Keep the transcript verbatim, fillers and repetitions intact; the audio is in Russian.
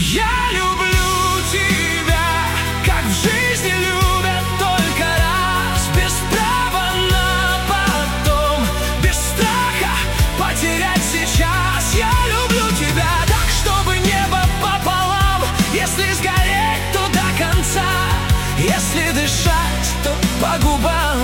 Я люблю тебя, как в жизни любят только раз, без права на потом, без страха потерять сейчас. Я люблю тебя так, чтобы небо пополам, если сгореть, то до конца, если дышать, то по губам.